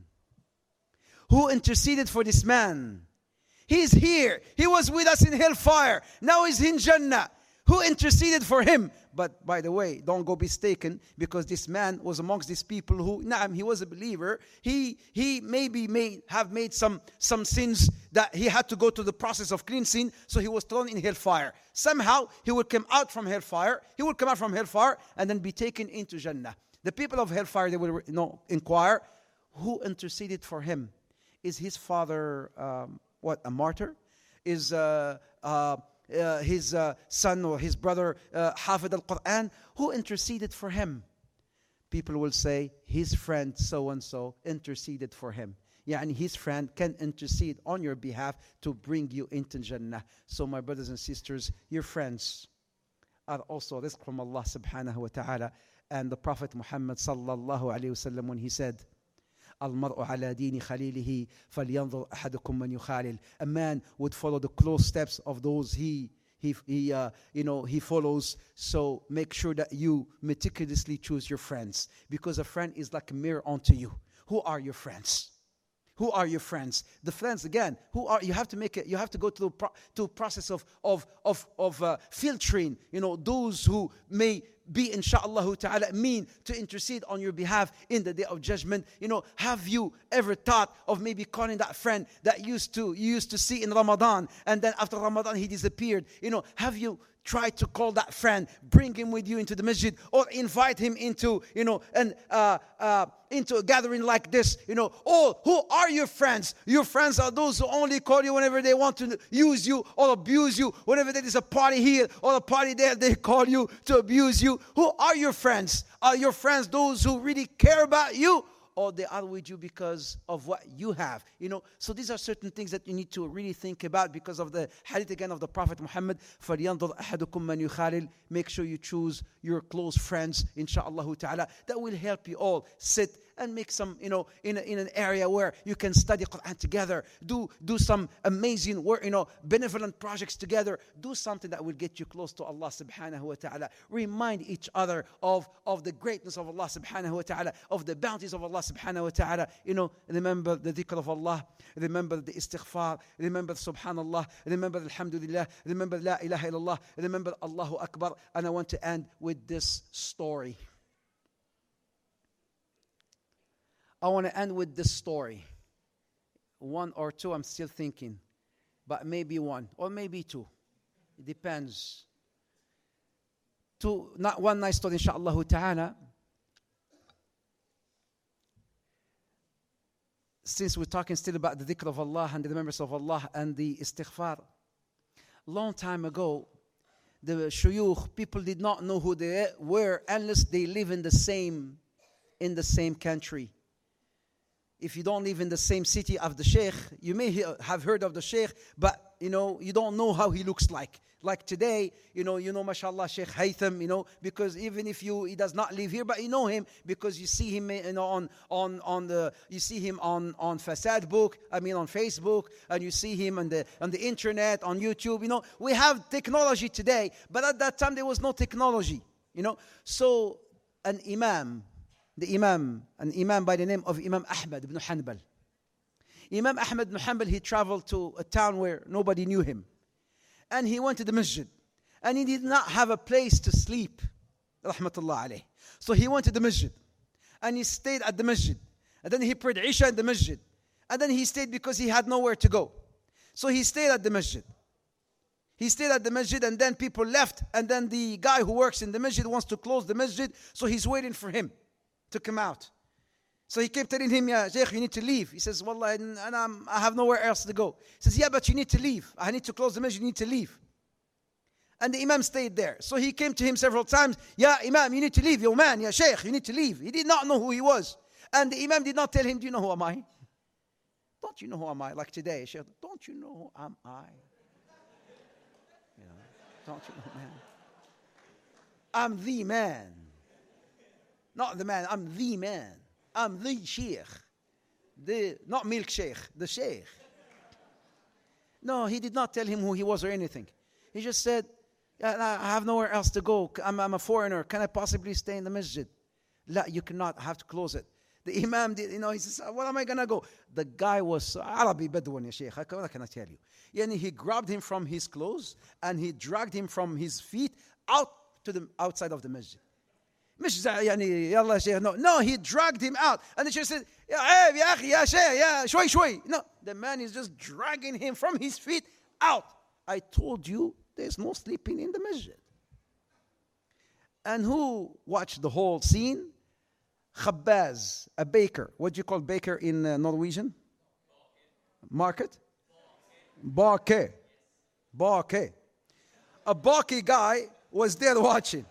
Who interceded for this man? He's here. He was with us in hellfire. Now he's in Jannah. Who interceded for him? But by the way, don't go mistaken, because this man was amongst these people who, naam, he was a believer. He he maybe may have made some, some sins that he had to go through the process of cleansing, so he was thrown in hellfire. Somehow he will come out from hellfire. He will come out from hellfire and then be taken into Jannah. The people of hellfire, they will you know, inquire, who interceded for him? Is his father um, what, a martyr? Is uh, uh, uh, his uh, son or his brother uh, Hafid al-Quran? Who interceded for him? People will say, his friend so-and-so interceded for him. Yeah, and his friend can intercede on your behalf to bring you into Jannah. So my brothers and sisters, your friends are also rizq from Allah subhanahu wa ta'ala. And the Prophet Muhammad sallallahu alayhi wa sallam, when he said, الْمَرْءُ عَلَى دِينِ خَلِيلِهِ فَلْيَنْظُرْ أَحَدُكُمْ مَنْ يُخَالِلْ. A man would follow the close steps of those he he he uh, you know he follows. So make sure that you meticulously choose your friends, because a friend is like a mirror unto you. Who are your friends? Who are your friends? The friends, again, who are, you have to make it, you have to go to a pro, to a process of of of of uh, filtering, you know, those who may be, insha'Allah ta'ala, mean to intercede on your behalf in the day of judgment. You know, have you ever thought of maybe calling that friend that used to you used to see in Ramadan, and then after Ramadan he disappeared? You know, have you try to call that friend, bring him with you into the masjid, or invite him into, you know, and uh, uh, into a gathering like this, you know? Or who are your friends? Your friends are those who only call you whenever they want to use you or abuse you. Whenever there is a party here or a party there, they call you to abuse you. Who are your friends? Are your friends those who really care about you, or they are with you because of what you have? You know, so these are certain things that you need to really think about because of the hadith again of the Prophet Muhammad. فَلْيَنْظُرْ أَحَدُكُمْ مَنْ يُخَالِلْ. Make sure you choose your close friends, insha'Allah ta'ala. That will help you all sit and make some, you know, in, a, in an area where you can study Quran together. Do do some amazing work, you know, benevolent projects together. Do something that will get you close to Allah subhanahu wa ta'ala. Remind each other of, of the greatness of Allah subhanahu wa ta'ala, of the bounties of Allah subhanahu wa ta'ala. You know, remember the dhikr of Allah. Remember the istighfar. Remember subhanallah. Remember alhamdulillah. Remember la ilaha illallah. Remember Allahu Akbar. And I want to end with this story. I want to end with this story. One or two, I'm still thinking. But maybe one, or maybe two. It depends. Two, not one nice story, insha'Allah ta'ala. Since we're talking still about the dhikr of Allah and the remembrance of Allah and the istighfar. Long time ago, the shuyukh, people did not know who they were unless they live in the same, in the same country. If you don't live in the same city of the sheikh, you may have heard of the sheikh, but, you know, you don't know how he looks like. Like today, you know, you know, mashallah, Sheikh Haytham, you know, because even if you, he does not live here, but you know him because you see him, you know, on, on, on the, you see him on, on Fasad book, I mean on Facebook, and you see him on the, on the internet, on YouTube, you know. We have technology today, but at that time there was no technology. You know, so an imam, the imam, an imam by the name of Imam Ahmad ibn Hanbal. Imam Ahmad ibn Hanbal, he traveled to a town where nobody knew him. And he went to the masjid. And he did not have a place to sleep. Rahmatullah alayh. So he went to the masjid. And he stayed at the masjid. And then he prayed Isha in the masjid. And then he stayed because he had nowhere to go. So he stayed at the masjid. He stayed at the masjid, and then people left. And then the guy who works in the masjid wants to close the masjid. So he's waiting for him to come out. So he kept telling him, "Ya Sheikh, you need to leave." He says, "Wallah, and I'm, I have nowhere else to go." He says, "Yeah, but you need to leave. I need to close the masjid. You need to leave." And the Imam stayed there. So he came to him several times. "Ya Imam, you need to leave. Yo man, ya Sheikh, you need to leave." He did not know who he was. And the Imam did not tell him, "Do you know who am I? Don't you know who am I?" Like today, Sheikh, "Don't you know who am I? You know, don't you know, man? I'm the man. Not the man, I'm the man. I'm the Sheikh. The, not milk Sheikh, the Sheikh." No, he did not tell him who he was or anything. He just said, "I have nowhere else to go. I'm, I'm a foreigner. Can I possibly stay in the masjid?" "La, you cannot. I have to close it." The Imam did, you know, he says, "Where am I going to go?" The guy was Arabi Bedouin, ya Sheikh. What can I tell you? Yani he grabbed him from his clothes and he dragged him from his feet out to the outside of the masjid. مش يعني يلا شيخ. No, no, he dragged him out. And the Sheikh said, "Ya عيب يا أخي يا شيخ يا شوي شوي." No, the man is just dragging him from his feet out. "I told you there's no sleeping in the masjid." And who watched the whole scene? Khabbaz, a baker. What do you call baker in uh, Norwegian? Market? Bake. Bake. A bake guy was there watching.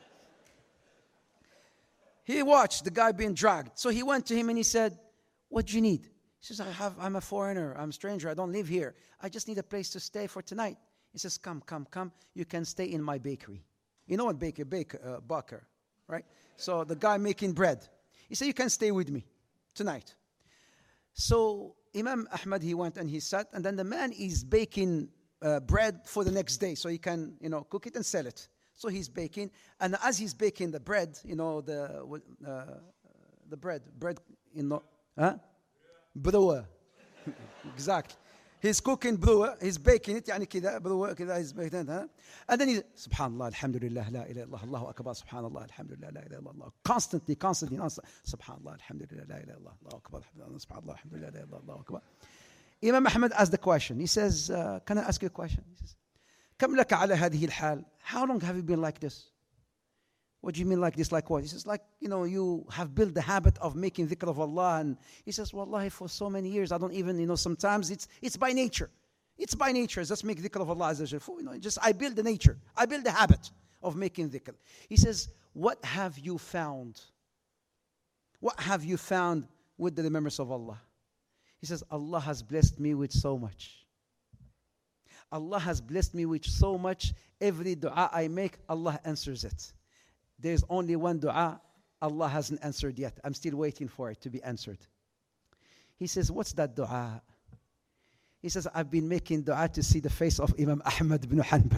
He watched the guy being dragged. So he went to him and he said, "What do you need?" He says, I have, I'm a foreigner. I'm a stranger. I don't live here. I just need a place to stay for tonight." He says, "Come, come, come. You can stay in my bakery." You know what baker, baker, uh, baker, right? So the guy making bread. He said, "You can stay with me tonight." So Imam Ahmad, he went and he sat. And then the man is baking uh, bread for the next day. So he can, you know, cook it and sell it. So he's baking, and as he's baking the bread, you know, the uh, the bread, bread, you know, huh? Brewer. Exactly. He's cooking brewer, he's baking it, يعني كذا, brewer, كذا, he's baking it, huh? And then he, Subhanallah, Alhamdulillah, La ilaha illallah, Allahu Akbar, Subhanallah, Alhamdulillah, La ilaha illallah. Constantly, constantly, Subhanallah, Alhamdulillah, La ilaha illallah, Allahu Akbar, Subhanallah, Alhamdulillah, La ilaha illallah, Allahu Akbar. Imam Ahmad asked the question. He says, uh, "Can I ask you a question?" He says, "كم لك على هذه الحال?" How long have you been like this? "What do you mean like this? Like what?" He says, "Like, you know, you have built the habit of making dhikr of Allah." And he says, "Wallahi, for so many years, I don't even, you know, sometimes it's it's by nature. It's by nature. Just make dhikr of Allah Azza wa Jalla. You know, just I build the nature. I build the habit of making dhikr." He says, "What have you found? What have you found with the remembrance of Allah?" He says, "Allah has blessed me with so much. Allah has blessed me with so much. Every dua I make, Allah answers it. There's only one dua Allah hasn't answered yet. I'm still waiting for it to be answered." He says, "What's that dua?" He says, "I've been making dua to see the face of Imam Ahmad ibn Hanbal."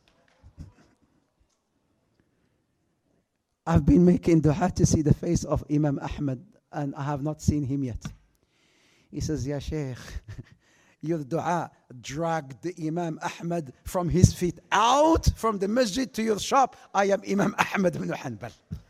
I've been making dua to see the face of Imam Ahmad, and I have not seen him yet. He says, "Ya Sheikh, your dua dragged the Imam Ahmad from his feet out from the masjid to your shop. I am Imam Ahmad ibn Hanbal."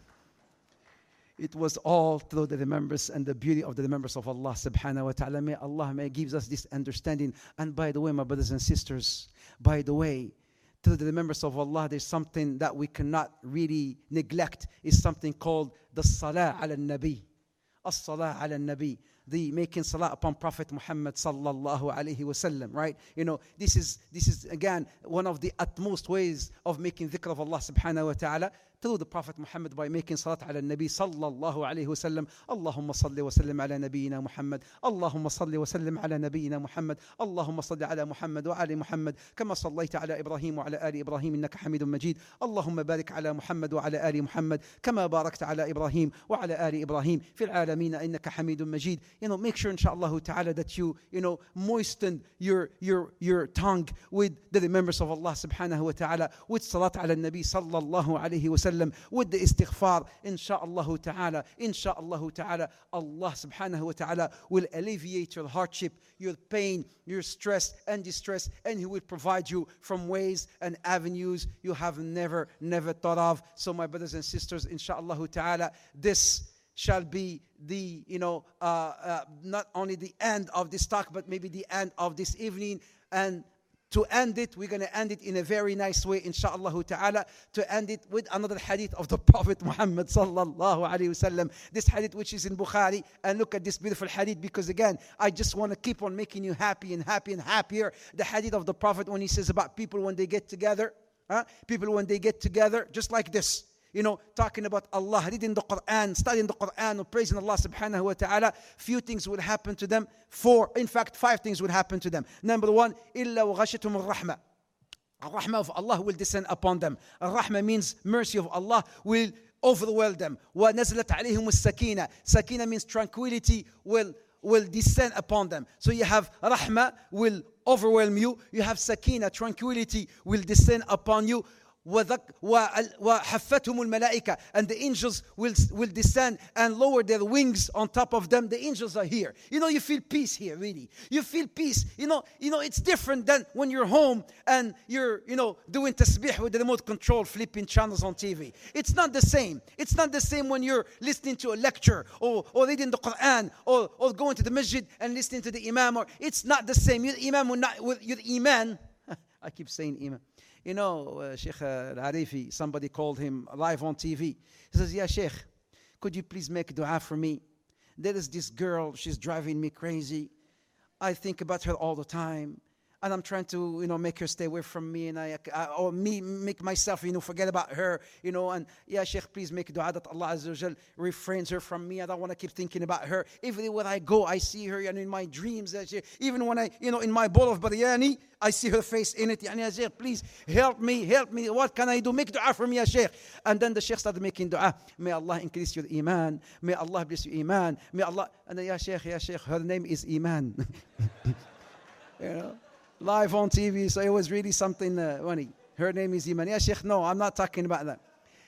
It was all through the remembrance and the beauty of the remembrance of Allah subhanahu wa ta'ala. May Allah may gives us this understanding. And by the way, my brothers and sisters, by the way, through the remembrance of Allah, there's something that we cannot really neglect. It's something called the salah ala nabi. As-salah ala nabi. The making salah upon Prophet Muhammad sallallahu alaihi wasallam, right? You know, this is this is again one of the utmost ways of making dhikr of Allah subhanahu wa ta'ala through the Prophet Muhammad by making salat ala nabi sallallahu alaihi wasallam. Allahumma salli wa sallim ala nabiyyina Muhammad. Allahumma salli wa sallim ala nabiyyina Muhammad. Allahumma salli ala Muhammad wa ali Muhammad kama sallaita ala Ibrahim wa ala ali Ibrahim innaka Hamidun Majid. Allahumma barik ala Muhammad wa ala ali Muhammad kama barakta ala Ibrahim wa ala ali Ibrahim fil alamin innaka Hamidun Majid. You know, make sure inshallah ta'ala that you, you know, moisten your your your tongue with the remembrance of Allah subhanahu wa ta'ala, with salat ala nabi sallallahu alayhi wa sallam. sallam, with the istighfar, insha'Allah ta'ala, insha'Allah ta'ala, Allah subhanahu wa ta'ala will alleviate your hardship, your pain, your stress and distress, and He will provide you from ways and avenues you have never, never thought of. So my brothers and sisters, insha'Allah ta'ala, this shall be the, you know, uh, uh, not only the end of this talk, but maybe the end of this evening. And to end it, we're going to end it in a very nice way, insha'Allah ta'ala, to end it with another hadith of the Prophet Muhammad sallallahu alayhi wasallam. This hadith which is in Bukhari. And look at this beautiful hadith, because again, I just want to keep on making you happy and happy and happier. The hadith of the Prophet when he says about people when they get together, huh? people when they get together, just like this. You know, talking about Allah, reading the Quran, studying the Quran, or praising Allah subhanahu wa ta'ala, few things will happen to them. Four, in fact, five things will happen to them. Number one, إِلَّا وَغَشَتُمُ الرَّحْمَةِ. Al-Rahmah of Allah will descend upon them. Al-Rahmah means mercy of Allah will overwhelm them. وَنَزْلَتْ عَلَيْهِمُ السَّكِينَةِ. Sakina means tranquility will, will descend upon them. So you have Rahmah will overwhelm you. You have Sakina, tranquility will descend upon you. وَحَفَّتْهُمُ الْمَلَائِكَةِ. And the angels will, will descend and lower their wings on top of them. The angels are here. You know, you feel peace here, really. You feel peace. You know, you know, it's different than when you're home and you're, you know, doing tasbih with the remote control, flipping channels on T V. It's not the same. It's not the same when you're listening to a lecture or, or reading the Quran or, or going to the masjid and listening to the imam. Or, it's not the same. Your imam will not, with your iman, I keep saying imam. You know, uh, Sheikh Al-Arifi, somebody called him live on T V. He says, yeah, Sheikh, could you please make dua for me? There is this girl, she's driving me crazy. I think about her all the time. And I'm trying to, you know, make her stay away from me, and I, I or me make myself, you know, forget about her, you know. And yeah, Sheikh, please make dua that Allah Azza wa Jal refrains her from me. I don't want to keep thinking about her. Everywhere I go, I see her, and in my dreams, even when I, you know, in my bowl of biryani, I see her face in it. Yani, Sheikh, please help me, help me. What can I do? Make dua for me, ya Sheikh. And then the Sheikh started making dua. May Allah increase your iman. May Allah bless your iman. May Allah. And then, ya Sheikh, ya Sheikh, her name is Iman. You know. Live on T V, so it was really something uh, funny. Her name is Iman. Yeah, Sheikh, no, I'm not talking about that.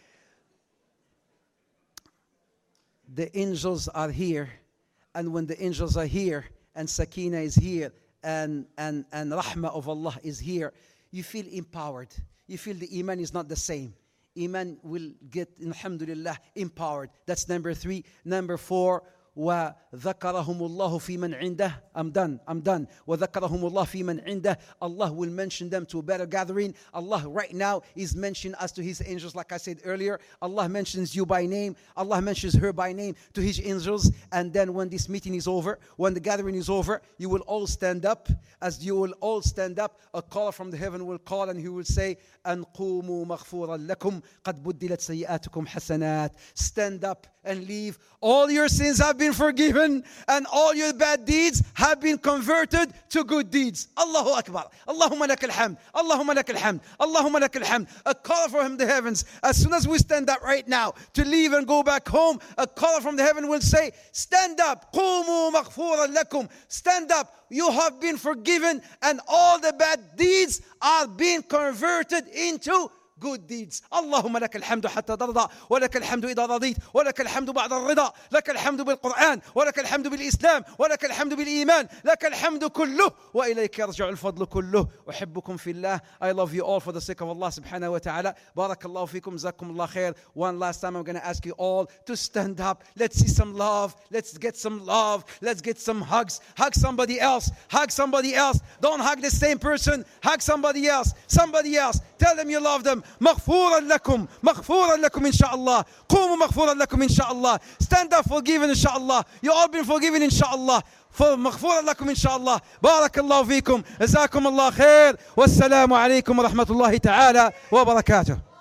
The angels are here, and when the angels are here, and Sakina is here, and, and, and Rahmah of Allah is here, you feel empowered. You feel the Iman is not the same. Iman will get, alhamdulillah, empowered. That's number three. Number four, وَذَكَرَهُمُ اللَّهُ فِي مَنْ عِنْدَهُ. I'm done, I'm done. وَذَكَرَهُمُ اللَّهُ فِي مَنْ عِنْدَهُ. Allah will mention them to a better gathering. Allah right now is mentioning us to His angels, like I said earlier. Allah mentions you by name. Allah mentions her by name to His angels. And then when this meeting is over, when the gathering is over, you will all stand up. As you will all stand up, a caller from the heaven will call, and he will say, أَنْ قُومُوا مَغْفُورًا لَكُمْ قَدْ بُدِّلَتْ سَيِّئَاتُكُمْ حَسَنَاتٍ. Stand up and leave. All your sins have been forgiven, and all your bad deeds have been converted to good deeds. Allahu Akbar. Allahumma lakal hamd. Allahumma lakal hamd. Allahumma lakal hamd. A call from the heavens. As soon as we stand up right now to leave and go back home, a caller from the heaven will say, stand up. قُومُوا مَغْفُورًا لَكُمْ. Stand up. You have been forgiven, and all the bad deeds are being converted into good deeds. اللهم لك الحمد حتى ترضى ولك الحمد إذا رضيت ولك الحمد بعد الرضا لك الحمد بالقرآن ولك الحمد بالإسلام ولك الحمد بالإيمان لك الحمد كله وإليك يرجع الفضل كله. أحبكم في الله. I love you all for the sake of Allah subhanahu wa ta'ala. بارك الله فيكم. جزاكم الله خير. One last time I'm going to ask you all to stand up. Let's see some love. Let's get some love. Let's get some hugs. Hug somebody else. Hug somebody else. Don't hug the same person. Hug somebody else. Somebody else. Tell them you love them. مغفورا لكم مغفورا لكم إن شاء الله. قوموا مغفورا لكم إن شاء الله. Stand up forgiven إن شاء الله. You all been forgiven إن شاء الله. مغفورا لكم إن شاء الله. بارك الله فيكم. جزاكم الله خير. والسلام عليكم ورحمة الله تعالى وبركاته.